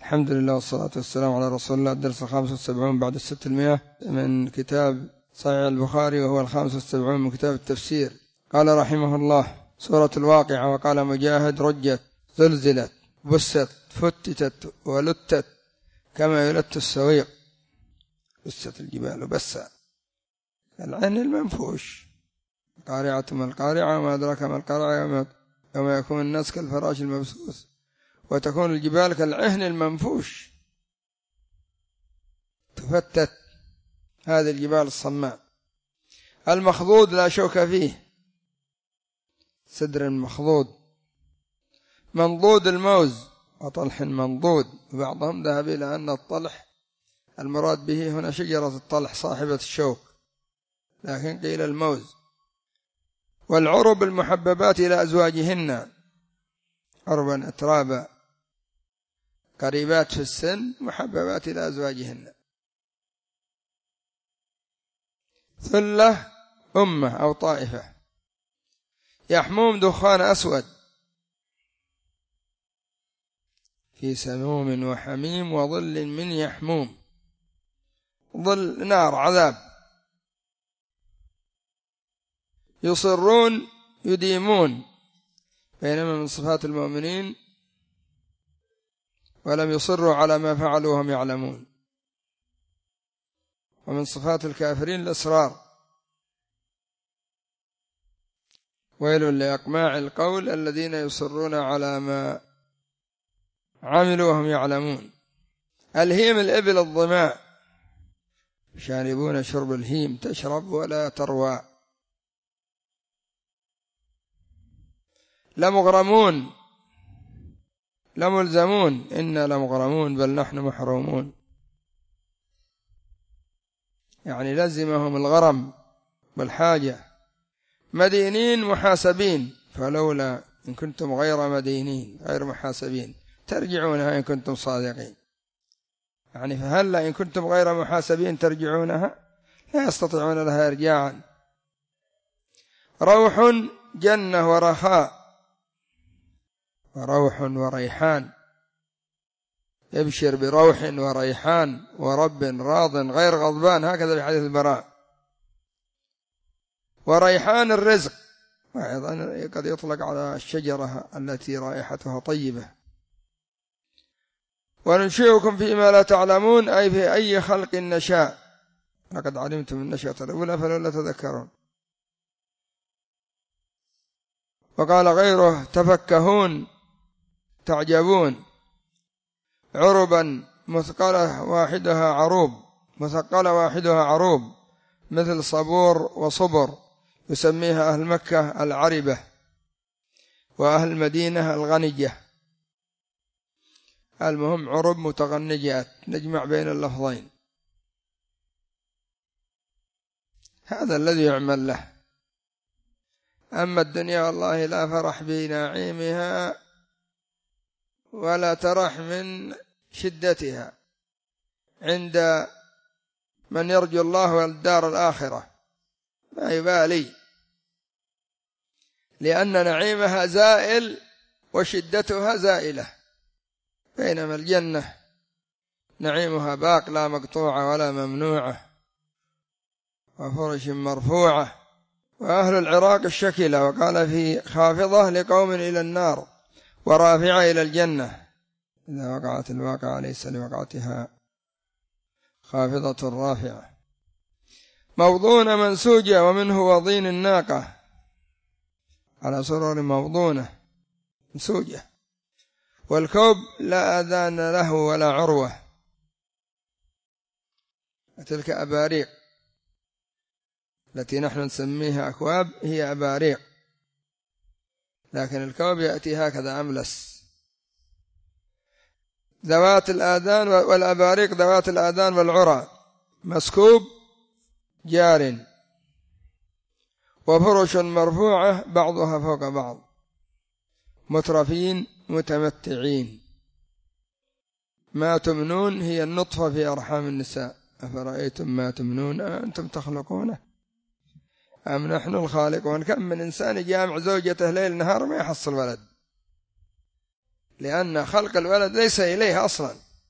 الحمد لله والصلاة والسلام على رسول الله. الدرس 75 بعد 600 من كتاب صحيح البخاري، وهو 75 من كتاب التفسير. قال رحمه الله: سورة الواقعة. وقال مجاهد: رجت، زلزلت، بست، فتتت، ولتت كما يلت السويق. بست الجبال بسا، العين المنفوش. قارعة ما القارعة، وما أدراك ما القارعة، يوم يكون الناس كالفراش المبثوث، وتكون الجبال كالعهن المنفوش. تفتت هذه الجبال الصماء. المخضود لا شوك فيه، سدر مخضود. منضود الموز وطلح منضود. وبعضهم ذهب إلى أن الطلح المراد به هنا شجرة الطلح صاحبة الشوك، لكن قيل الموز. والعرب المحببات إلى أزواجهن، عربا أترابا، قريبات في السن، محببات إلى أزواجهن. ثلة أمة أو طائفة. يحموم دخان أسود، في سموم وحميم وظل من يحموم. ظل نار عذاب. يصرون يديمون، بينما من صفات المؤمنين ولم يصروا على ما فعلوا وهم يعلمون. ومن صفات الكافرين الإصرار. ويل لأقماع القول الذين يصرون على ما عملوا وهم يعلمون. الهيم الإبل الظماء، شاربون شرب الهيم، تشرب ولا تروى. لمغرمون، لملزمون، إنا لمغرمون بل نحن محرومون. يعني لزمهم الغرم والحاجة. مدينين محاسبين، فلولا إن كنتم غير مدينين غير محاسبين ترجعونها إن كنتم صادقين. يعني فهلا إن كنتم غير محاسبين ترجعونها، لا يستطيعون لها إرجاعا. روح جنة ورخاء، وروح وريحان. يبشر بروح وريحان ورب راض غير غضبان، هكذا في حديث البراء. وريحان الرزق، وأيضا قد يطلق على الشجرة التي رائحتها طيبة. وننشئكم فيما لا تعلمون، أي في أي خلق نشاء، لقد علمتم النشأة الأولى فلولا تذكرون. وقال غيره: تفكهون تعجبون. عربا مثقلة واحدها عروب، مثقلة واحدها عروب، مثل صبور وصبر، يسميها أهل مكة العربة، وأهل المدينة الغنجة. المهم عرب متغنجات، نجمع بين اللفظين. هذا الذي يعمل له. أما الدنيا والله لا فرح بنعيمها ولا ترح من شدتها عند من يرجو الله والدار الآخرة، ما يبالي، لأن نعيمها زائل وشدتها زائلة. بينما الجنة نعيمها باق، لا مقطوعة ولا ممنوعة، وفرش مرفوعة. وأهل العراق الشكلة، وقال في خافضة لقوم إلى النار، ورافعة إلى الجنة. إذا وقعت الواقعة ليس لوقعتها خافضة رافعة. موضونة منسوجة، ومنه وضين الناقة، على سرر موضونة منسوجة. والكوب لا آذان له ولا عروة. تلك أباريق التي نحن نسميها أكواب، هي أباريق، لكن الكوب يأتي هكذا أملس. ذوات الآذان، والأباريق ذوات الآذان والعرى. مسكوب جار. وفرش مرفوعة بعضها فوق بعض. مترفين متمتعين. ما تمنون هي النطفة في أرحام النساء. أفرأيتم ما تمنون أنتم تخلقونه أم نحن الخالقون. كم من إنسان جامع زوجته ليل نهار ما يحصل ولد، لأن خلق الولد ليس إليه أصلا،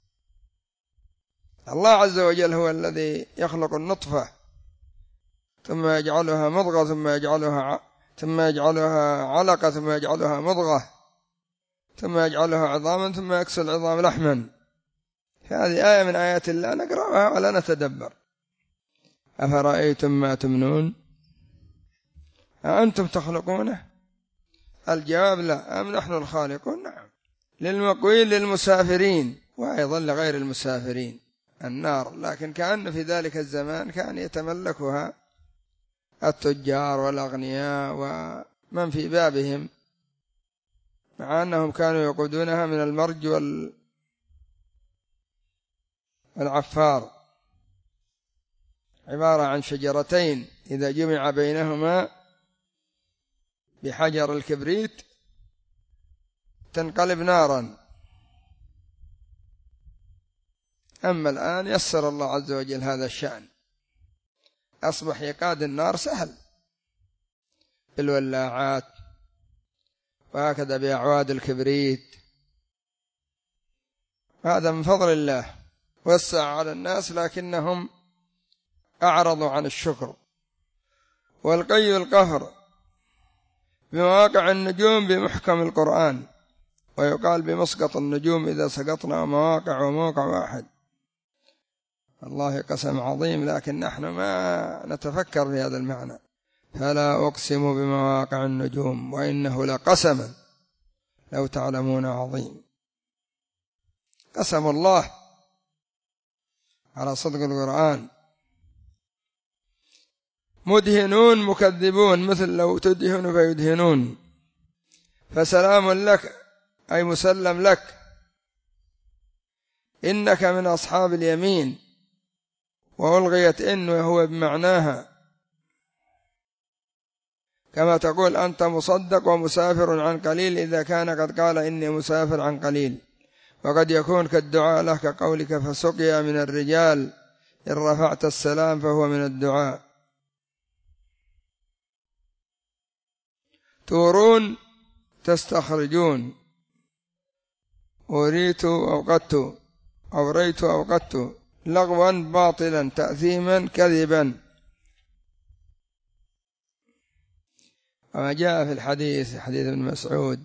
الله عز وجل هو الذي يخلق النطفة ثم يجعلها مضغة ثم يجعلها علقة ثم يجعلها مضغة ثم يجعلها عظاما ثم يكسو العظام لحما. هذه آية من آيات الله نقرأها ولا نتدبر. أفرأيتم ما تمنون أأنتم تخلقونه؟ الجواب لا. أم نحن الخالقون؟ نعم. للمقوين للمسافرين وأيضا لغير المسافرين النار، لكن كأن في ذلك الزمان كان يتملكها التجار والأغنياء ومن في بابهم، مع أنهم كانوا يقودونها من المرج والعفار، عبارة عن شجرتين إذا جمع بينهما بحجر الكبريت تنقلب نارا. أما الآن يسر الله عز وجل هذا الشأن، أصبح يقاد النار سهل بالولاعات وهكذا بأعواد الكبريت. هذا من فضل الله وسع على الناس لكنهم أعرضوا عن الشكر. والقي القهر بمواقع النجوم بمحكم القرآن، ويقال بمسقط النجوم إذا سقطنا مواقع وموقع واحد. الله قسم عظيم، لكن نحن ما نتفكر في هذا المعنى. فلا أقسم بمواقع النجوم وإنه لقسما لو تعلمون عظيم. قسم الله على صدق القرآن. مدهنون مكذبون، مثل لو تدهن فيدهنون. فسلام لك أي مسلم لك، إنك من أصحاب اليمين. وألغيت إن وهو بمعناها، كما تقول أنت مصدق ومسافر عن قليل إذا كان قد قال إني مسافر عن قليل. وقد يكون كالدعاء له كقولك فسقيا من الرجال إن رفعت السلام فهو من الدعاء. تورون تستخرجون، أريت أوقدت، أوريت أوقدت، لغوا باطلا تأثيما كذبا. وما جاء في الحديث حديث ابن مسعود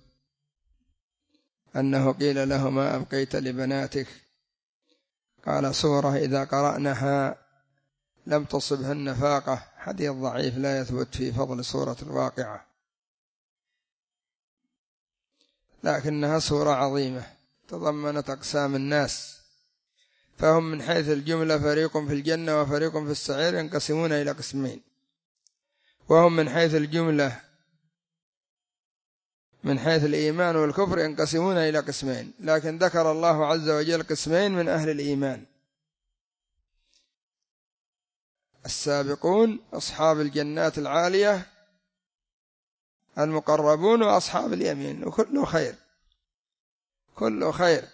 أنه قيل له ما أبقيت لبناتك؟ قال سورة إذا قرأناها لم تصبهن فاقة. حديث ضعيف لا يثبت في فضل سورة الواقعة، لكنها سورة عظيمة تضمنت أقسام الناس، فهم من حيث الجملة فريق في الجنة وفريق في السعير ينقسمون إلى قسمين. وهم من حيث الجملة من حيث الإيمان والكفر ينقسمون إلى قسمين، لكن ذكر الله عز وجل قسمين من أهل الإيمان: السابقون أصحاب الجنات العالية المقربون، وأصحاب اليمين، وكله خير، كله خير.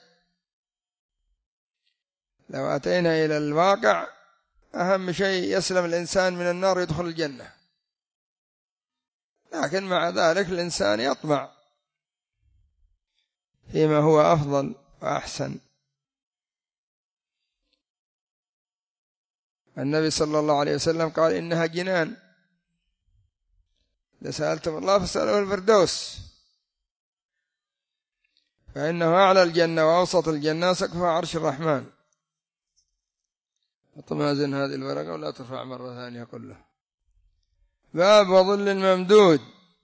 لو أتينا إلى الواقع أهم شيء يسلم الإنسان من النار يدخل الجنة، لكن مع ذلك الإنسان يطمع فيما هو أفضل وأحسن. النبي صلى الله عليه وسلم قال إنها جنان، إذا سألتم الله فاسألوه الفردوس، فإنه أعلى الجنة وأوسط الجنة سقفها عرش الرحمن. اطمئن هذه الورقة ولا ترفع مرة ثانية كلها. باب وظل ممدود.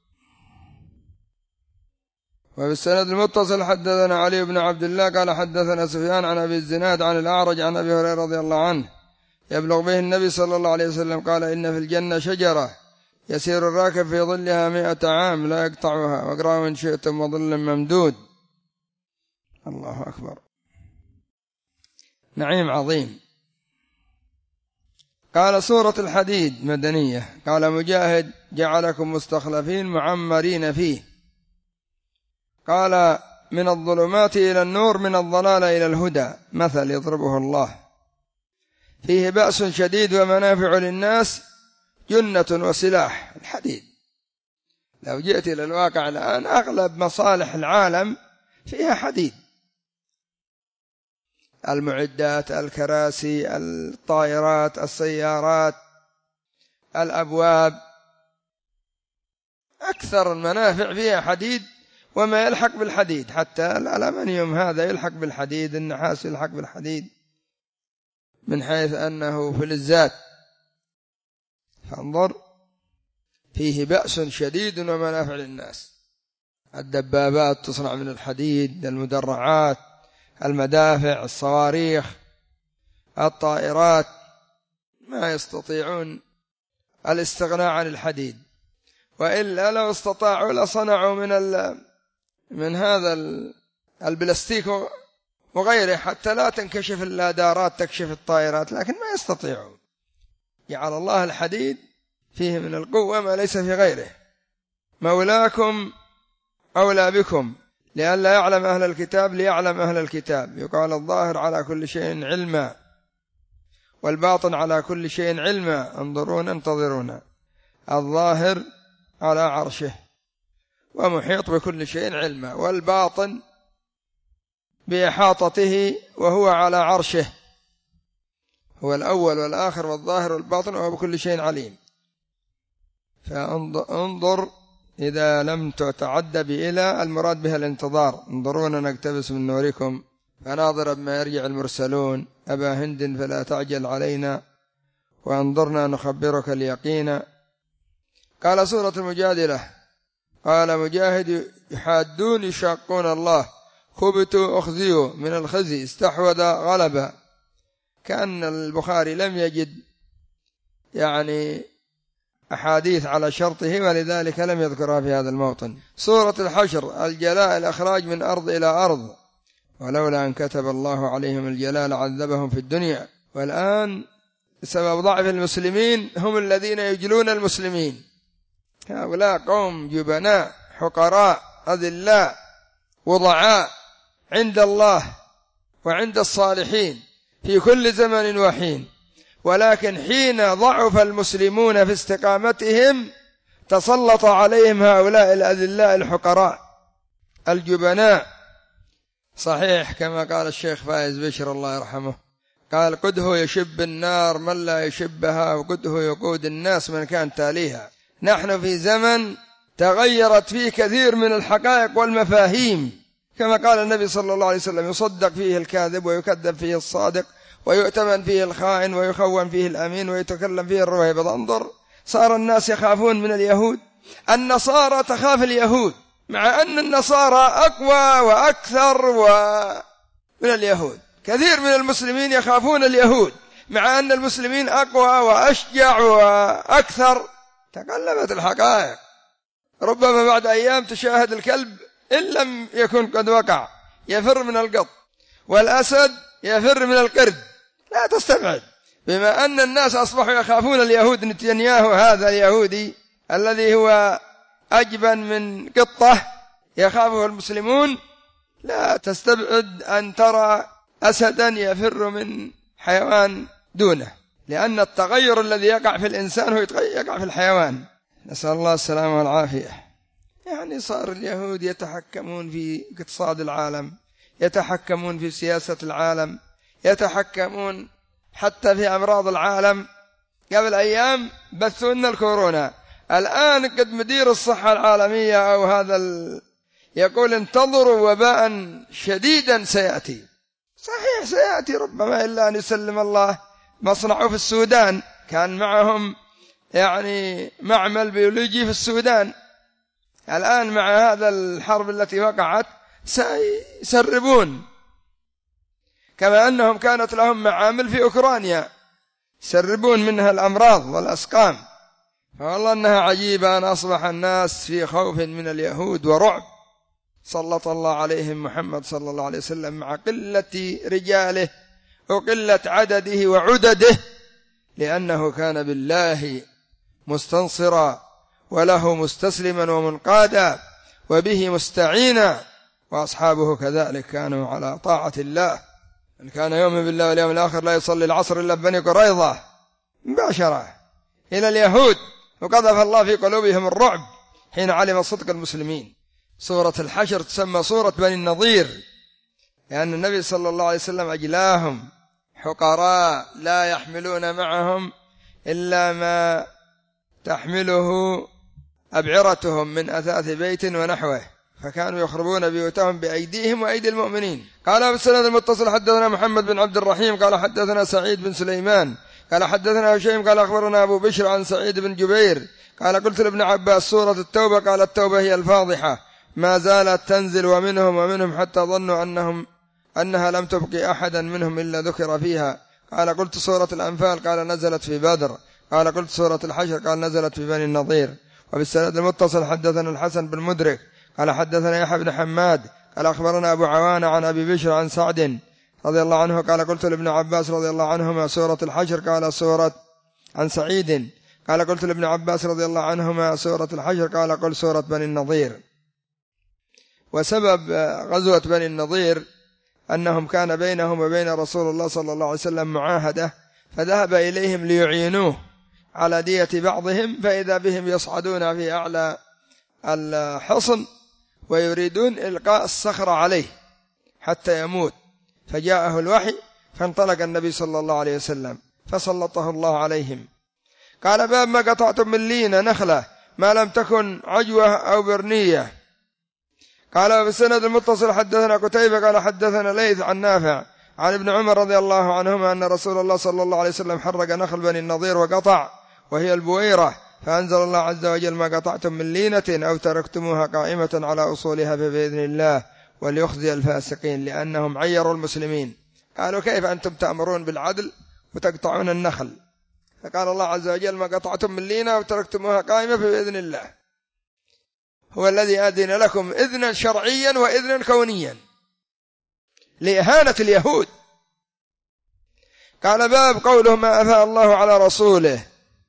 وفي السند المتصل حدثنا علي بن عبد الله قال حدثنا سفيان عن أبي الزناد عن الأعرج عن أبي هريرة رضي الله عنه يبلغ به النبي صلى الله عليه وسلم قال إن في الجنة شجرة يسير الراكب في ظلها 100 عام لا يقطعها، واقرأوا إن شئتم وظل ممدود. الله أكبر، نعيم عظيم. قال سورة الحديد مدنية. قال مجاهد جعلكم مستخلفين معمرين فيه. قال من الظلمات إلى النور، من الضلال إلى الهدى، مثل يضربه الله. فيه بأس شديد ومنافع للناس، جنة وسلاح. الحديد لو جئت إلى الواقع الآن أغلب مصالح العالم فيها حديد. المعدات، الكراسي، الطائرات، السيارات، الأبواب، أكثر المنافع فيها حديد وما يلحق بالحديد، حتى الألمنيوم هذا يلحق بالحديد، النحاس يلحق بالحديد من حيث أنه فلزات. فانظر فيه بأس شديد ومنافع للناس. الدبابات تصنع من الحديد، المدرعات، المدافع، الصواريخ، الطائرات، ما يستطيعون الاستغناء عن الحديد، وإلا لو استطاعوا لصنعوا من هذا البلاستيك وغيره حتى لا تنكشف اللادارات تكشف الطائرات، لكن ما يستطيعون. جعل الله الحديد فيه من القوة ما ليس في غيره. مولاكم أولى بكم لئلا يعلم أهل الكتاب ليعلم أهل الكتاب. يقال الظاهر على كل شيء علما والباطن على كل شيء علما، انظرونا انتظرونا. الظاهر على عرشه ومحيط بكل شيء علما، والباطن بإحاطته وهو على عرشه، هو الأول والآخر والظاهر والباطن وهو بكل شيء عليم. فانظر إذا لم تتعد بإلى المراد بها الانتظار. انظرونا نقتبس من نوركم فناظر بما يرجع المرسلون، أبا هند فلا تعجل علينا وانظرنا نخبرك اليقين. قال سورة المجادلة، قال مجاهد يحادون يشاقون الله، خبتوا أخذيوا من الخزي، استحوذ غلبا. كأن البخاري لم يجد أحاديث على شرطه ولذلك لم يذكرها في هذا الموطن. سورة الحشر، الجلاء الأخراج من أرض إلى أرض، ولولا أن كتب الله عليهم الجلاء لعذبهم في الدنيا. والآن سبب ضعف المسلمين هم الذين يجلون المسلمين، هؤلاء قوم جبناء حقراء أذلاء وضعاء عند الله وعند الصالحين في كل زمن وحين، ولكن حين ضعف المسلمون في استقامتهم تسلط عليهم هؤلاء الأذلاء الحقراء الجبناء. صحيح كما قال الشيخ فايز بشر الله يرحمه، قال قده يشب النار من لا يشبها، وقده يقود الناس من كان تاليها. نحن في زمن تغيرت فيه كثير من الحقائق والمفاهيم، كما قال النبي صلى الله عليه وسلم: يصدق فيه الكاذب ويكذب فيه الصادق، ويؤتمن فيه الخائن ويخون فيه الأمين ويتكلم فيه الرويبض. انظر، صار الناس يخافون من اليهود. النصارى تخاف اليهود، مع أن النصارى أقوى وأكثر من اليهود. كثير من المسلمين يخافون اليهود، مع أن المسلمين أقوى وأشجع وأكثر. تقلبت الحقائق. ربما بعد أيام تشاهد الكلب إن لم يكن قد وقع يفر من القط، والأسد يفر من القرد. لا تستبعد، بما أن الناس أصبحوا يخافون اليهود. نتنياهو هذا اليهودي الذي هو أجبن من قطة يخافه المسلمون، لا تستبعد أن ترى أسدا يفر من حيوان دونه، لأن التغير الذي يقع في الإنسان هو يقع في الحيوان. نسأل الله السلامة والعافية. صار اليهود يتحكمون في اقتصاد العالم، يتحكمون في سياسة العالم، يتحكمون حتى في أمراض العالم. قبل أيام بثوا لنا الكورونا، الآن قد مدير الصحة العالمية أو هذا يقول انتظروا وباء شديدا سيأتي. صحيح سيأتي ربما، إلا أن يسلم الله. مصنعه في السودان كان معهم معمل بيولوجي في السودان، الآن مع هذا الحرب التي وقعت سيسربون، كما أنهم كانت لهم معامل في أوكرانيا يسربون منها الأمراض والأسقام. فوالله أنها عجيبة أن أصبح الناس في خوف من اليهود ورعب. سلط الله عليهم محمد صلى الله عليه وسلم مع قلة رجاله وقلة عدده وعدده، لأنه كان بالله مستنصرا وله مستسلما ومنقادا وبه مستعينا، وأصحابه كذلك كانوا على طاعة الله. من كان يؤمن بالله واليوم الآخر لا يصلي العصر إلا بني قريظة مباشرة إلى اليهود، وقذف الله في قلوبهم الرعب حين علم صدق المسلمين. سورة الحشر تسمى سورة بني النضير، لأن النبي صلى الله عليه وسلم أجلاهم حقراء لا يحملون معهم إلا ما تحمله أبعرتهم من أثاث بيت ونحوه، فكانوا يخربون بيوتهم بأيديهم وأيدي المؤمنين. قال بالسند المتصل حدثنا محمد بن عبد الرحيم قال حدثنا سعيد بن سليمان قال حدثنا هشيم قال أخبرنا أبو بشر عن سعيد بن جبير قال قلت لابن عباس سورة التوبة قال التوبة هي الفاضحة ما زالت تنزل ومنهم حتى ظنوا أنها لم تبقي أحدا منهم إلا ذكر فيها. قال قلت سورة الأنفال قال نزلت في بدر. قال قلت سورة الحشر قال نزلت في بني النضير. وبالسند المتصل حدثنا الحسن بن مدرك قال حدثنا يحيى بن حماد قال أخبرنا أبو عوانة عن أبي بشر عن سعد رضي الله عنه قال قلت لابن عباس رضي الله عنهما سورة الحشر قال سورة عن سعيد قال قلت لابن عباس رضي الله عنهما سورة الحشر قال قل سورة بني النضير. وسبب غزوة بني النضير أنهم كان بينهم وبين رسول الله صلى الله عليه وسلم معاهدة، فذهب إليهم ليعينوه على دية بعضهم، فإذا بهم يصعدون في أعلى الحصن ويريدون إلقاء الصخرة عليه حتى يموت، فجاءه الوحي فانطلق النبي صلى الله عليه وسلم فسلطه الله عليهم. قال باب ما قطعتم من لينة نخلة ما لم تكن عجوة أو برنية. قال بالسند المتصل حدثنا قتيبة قال حدثنا ليث عن نافع عن ابن عمر رضي الله عنهما أن رسول الله صلى الله عليه وسلم حرق نخل بني النضير وقطع وهي البويرة، فأنزل الله عز وجل ما قطعتم من لينة أو تركتموها قائمة على أصولها فبإذن الله وليخزي الفاسقين لأنهم عيروا المسلمين. قالوا كيف أنتم تأمرون بالعدل وتقطعون النخل؟ فقال الله عز وجل ما قطعتم من لينة وتركتموها قائمة فبإذن الله هو الذي أذن لكم إذنا شرعيا وإذنا كونيا لإهانة اليهود. قال باب قوله ما أفاء الله على رسوله.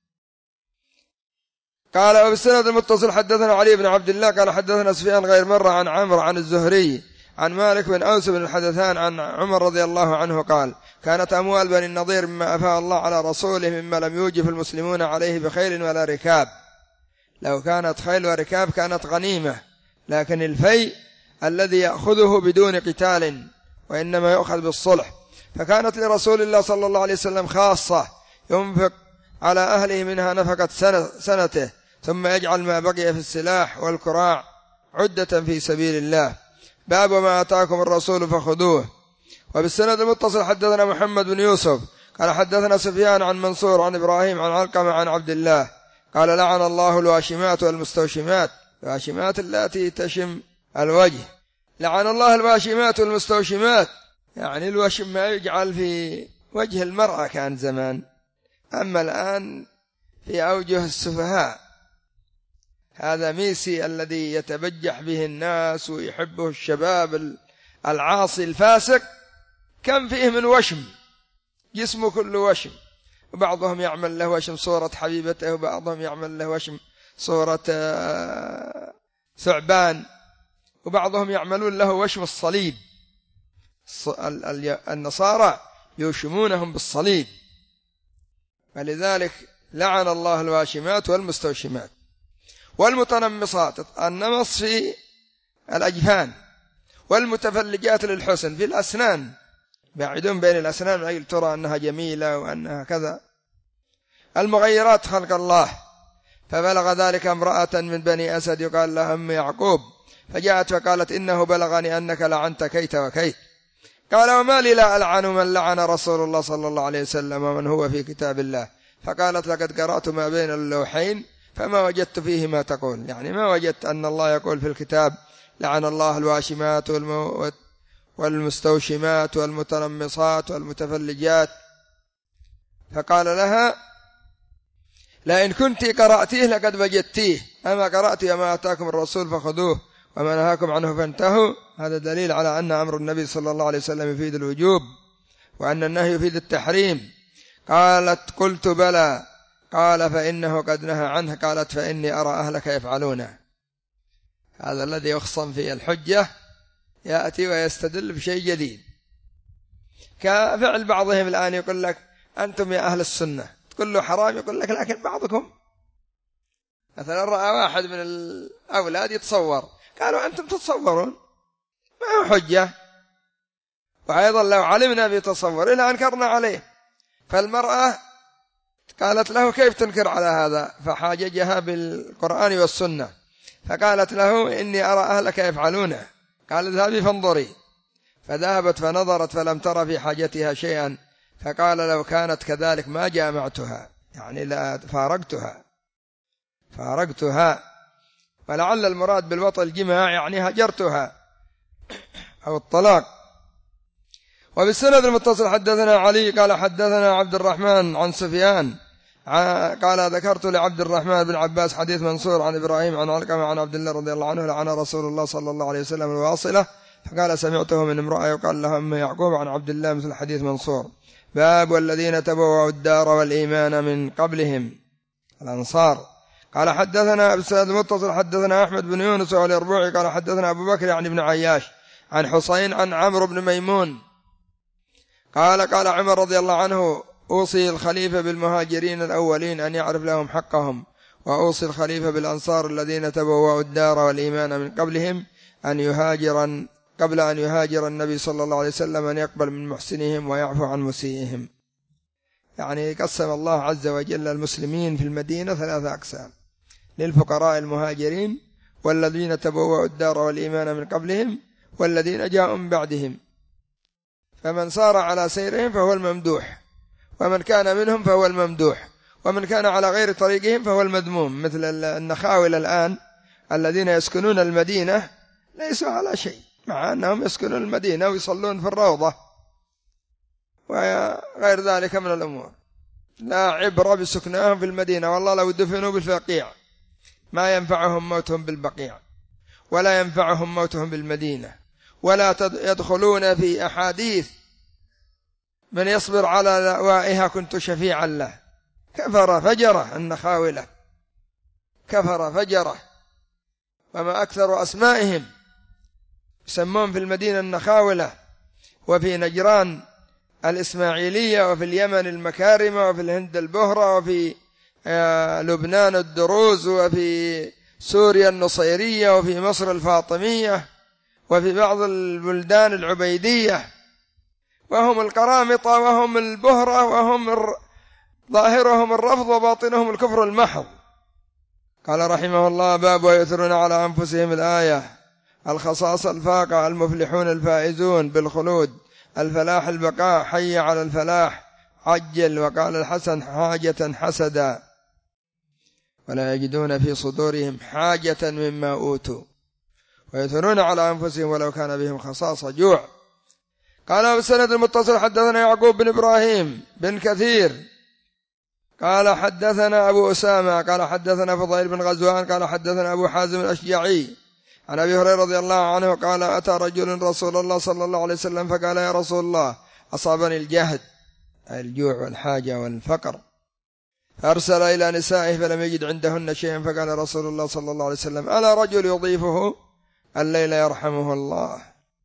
قال وبالسند المتصل حدثنا علي بن عبد الله قال حدثنا سفيان غير مرة عن عمرو عن الزهري عن مالك بن أوس بن الحدثان عن عمر رضي الله عنه قال كانت أموال بني النضير مما أفاء الله على رسوله مما لم يوجف المسلمون عليه بخيل ولا ركاب. لو كانت خيل وركاب كانت غنيمة، لكن الفيء الذي يأخذه بدون قتال وإنما يأخذ بالصلح، فكانت لرسول الله صلى الله عليه وسلم خاصة ينفق على أهله منها نفقة سنته ثم يجعل ما بقي في السلاح والكراع عدة في سبيل الله. باب ما آتاكم الرسول فخذوه. وبالسند المتصل حدثنا محمد بن يوسف قال حدثنا سفيان عن منصور عن إبراهيم عن علقمة عن عبد الله قال لعن الله الواشمات والمستوشمات، الواشمات التي تشم الوجه. لعن الله الواشمات والمستوشمات، يعني الوشم ما يجعل في وجه المرأة كان زمان، أما الآن في أوجه السفهاء. هذا ميسي الذي يتبجح به الناس ويحبه الشباب العاصي الفاسق، كم فيه من وشم، جسمه كله وشم، وبعضهم يعمل له وشم صورة حبيبته وبعضهم يعمل له وشم صورة ثعبان وبعضهم يعملون له وشم الصليب. النصارى يوشمونهم بالصليب، فلذلك لعن الله الواشمات والمستوشمات والمتنمصات، النمص في الأجفان، والمتفلجات للحسن في الأسنان، بعدون بين الأسنان من أجل ترى أنها جميلة وأنها كذا، المغيرات خلق الله. فبلغ ذلك امرأة من بني أسد يقال لها أم يعقوب، فجاءت فقالت إنه بلغني أنك لعنت كيت وكيت. قال وما لي لا ألعن من لعن رسول الله صلى الله عليه وسلم ومن هو في كتاب الله. فقالت لقد قرأت ما بين اللوحين فما وجدت فيه ما تقول، يعني ما وجدت أن الله يقول في الكتاب لعن الله الواشمات والمستوشمات والمتنمصات والمتفلجات. فقال لها لئن كنت قرأتيه لقد وجدتيه، أما قرأت ما آتاكم الرسول فخذوه وما نهاكم عنه فانتهوا. هذا دليل على أن أمر النبي صلى الله عليه وسلم يفيد الوجوب وأن النهي يفيد التحريم. قالت قلت بلى. قال فإنه قد نهى عنه. قالت فإني أرى أهلك يفعلونه. هذا الذي يخصم في الحجة يأتي ويستدل بشيء جديد، كفعل بعضهم الآن يقول لك أنتم يا أهل السنة، تقول له حرام يقول لك لكن بعضكم. مثلا رأى واحد من الأولاد يتصور، قالوا أنتم تتصورون، ما هو حجة، وأيضا لو علمنا بتصور لأنكرنا عليه. فالمرأة قالت له كيف تنكر على هذا؟ فحاججها بالقرآن والسنة، فقالت له إني أرى أهلك يفعلونه. قال اذهبي فانظري، فذهبت فنظرت فلم ترى في حاجتها شيئا، فقال لو كانت كذلك ما جامعتها، يعني لا فارقتها. ولعل المراد بالوطء الجماع يعني هجرتها أو الطلاق. وبالسند المتصل حدثنا علي قال حدثنا عبد الرحمن عن سفيان قال ذكرت لعبد الرحمن بن عباس حديث منصور عن إبراهيم عن علقمة عن عبد الله رضي الله عنه لعن رسول الله صلى الله عليه وسلم الواصلة، فقال سمعته من امرأة يقال لها أم يعقوب عن عبد الله مثل حديث منصور. باب والذين تبوأوا الدار والإيمان من قبلهم الأنصار. قال حدثنا بالسند المتصل حدثنا أحمد بن يونس واليربوعي قال حدثنا أبو بكر يعني بن عياش عن حسين عن عمرو بن ميمون قال عمر رضي الله عنه أوصي الخليفة بالمهاجرين الأولين أن يعرف لهم حقهم، وأوصي الخليفة بالأنصار الذين تبوأوا الدار والإيمان من قبلهم قبل أن يهاجر النبي صلى الله عليه وسلم أن يقبل من محسنهم ويعفو عن مسيئهم. يعني قسم الله عز وجل المسلمين في المدينة 3 أقسام: للفقراء المهاجرين، والذين تبوأوا الدار والإيمان من قبلهم، والذين جاءوا من بعدهم. فمن سار على سيرهم فهو الممدوح، ومن كان منهم فهو الممدوح، ومن كان على غير طريقهم فهو المذموم. مثل النخاول الآن الذين يسكنون المدينة ليسوا على شيء، مع أنهم يسكنون المدينة ويصلون في الروضة وغير ذلك من الأمور. لا عبرة بسكنهم في المدينة، والله لو دفنوا بالبقيع ما ينفعهم موتهم بالبقيع، ولا ينفعهم موتهم بالمدينة، ولا يدخلون في أحاديث من يصبر على لوائها كنت شفيعا له. كفر فجرة النخاولة، كفر فجرة، وما أكثر أسمائهم يسمون في المدينة النخاولة، وفي نجران الإسماعيلية، وفي اليمن المكارمة، وفي الهند البهرة، وفي لبنان الدروز، وفي سوريا النصيرية، وفي مصر الفاطمية، وفي بعض البلدان العبيدية، وهم القرامطة، وهم البهرة، وهم ظاهرهم الرفض وباطنهم الكفر المحض. قال رحمه الله: باب ويؤثرون على أنفسهم الآية. الخصاص الفاقة، المفلحون الفائزون بالخلود، الفلاح البقاء، حي على الفلاح، عجل. وقال الحسن: حاجة حسدا، ولا يجدون في صدورهم حاجة مما أوتوا، ويؤثرون على أنفسهم ولو كان بهم خصاصة جوع. قال بالسند المتصل حدثنا يعقوب بن إبراهيم بن كثير قال حدثنا أبو أسامة قال حدثنا فضيل بن غزوان قال حدثنا أبو حازم الأشجعي عن أبي هريرة رضي الله عنه قال: أتى رجل رسول الله صلى الله عليه وسلم فقال: يا رسول الله، أصابني الجهد، الجوع والحاجة والفقر، فأرسل إلى نسائه فلم يجد عندهن شيئا، فقال رسول الله صلى الله عليه وسلم: ألا رجل يضيفه الليل يرحمه الله،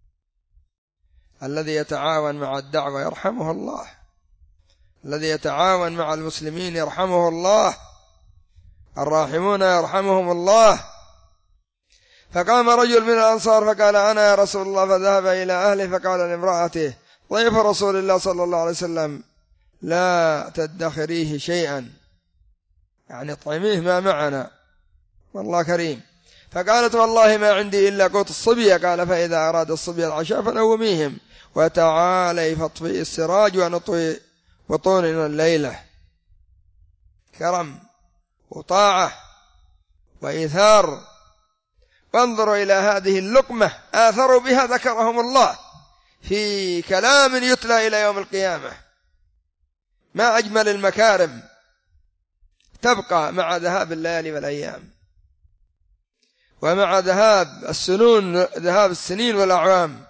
الذي يتعاون مع الدعوة يرحمه الله، الذي يتعاون مع المسلمين يرحمه الله، الراحمون يرحمهم الله. فقام رجل من الأنصار فقال: أنا يا رسول الله، فذهب إلى أهله فقال لامرأته: ضيف رسول الله صلى الله عليه وسلم لا تدخريه شيئا، يعني اطعميه ما معنا والله كريم. فقالت: والله ما عندي إلا قوت الصبية. قال: فإذا أراد الصبية العشاء فنوميهم، وتعالي فاطفئي السراج ونطوي بطوننا الليلة. كرم وطاعة وإيثار. وانظروا إلى هذه اللقمة آثروا بها ذكرهم الله في كلام يتلى إلى يوم القيامة. ما أجمل المكارم تبقى مع ذهاب الليالي والأيام، ومع ذهاب السنين والأعوام.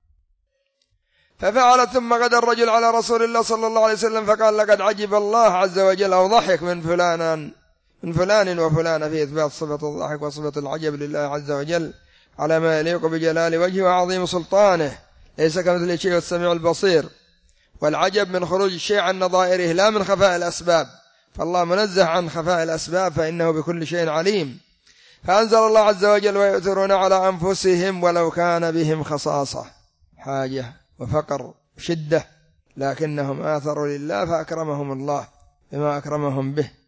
ففعل ثم غدا الرجل على رسول الله صلى الله عليه وسلم فقال: لقد عجب الله عز وجل أو ضحك من فلان وفلان، في إثبات صفة الضحك وصفة العجب لله عز وجل على ما يليق بجلال وجهه وعظيم سلطانه، ليس كمثله شيء والسميع البصير. والعجب من خروج الشيء عن نظائره لا من خفاء الأسباب، فالله منزه عن خفاء الأسباب فإنه بكل شيء عليم. فأنزل الله عز وجل: ويؤثرون على أنفسهم ولو كان بهم خصاصة، حاجة وفقر شدة، لكنهم آثروا لله فأكرمهم الله بما أكرمهم به.